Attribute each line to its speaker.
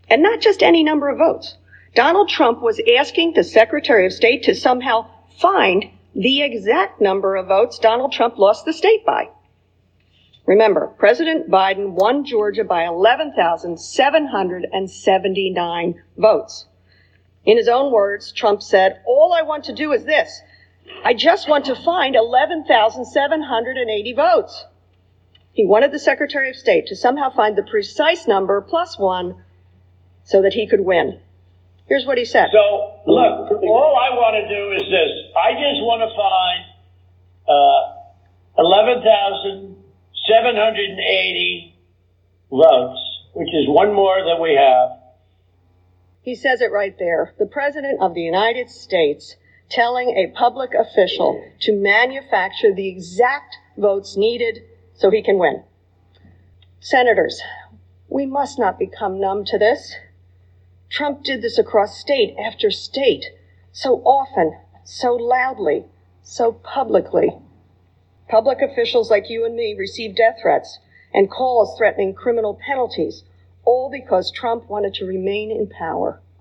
Speaker 1: And not just any number of votes. Donald Trump was asking the Secretary of State to somehow find the exact number of votes Donald Trump lost the state by. Remember, President Biden won Georgia by 11,779 votes. In his own words, Trump said, "All I want to do is this. I just want to find 11,780 votes." He wanted the Secretary of State to somehow find the precise number plus one so that he could win. Here's what he said.
Speaker 2: So, look, all I want to do is this. I just want to find 11,780 votes, which is one more than we have.
Speaker 1: He says it right there. The President of the United States telling a public official to manufacture the exact votes needed so he can win. Senators, we must not become numb to this. Trump did this across state after state, so often, so loudly, so publicly. Public officials like you and me received death threats and calls threatening criminal penalties, all because Trump wanted to remain in power.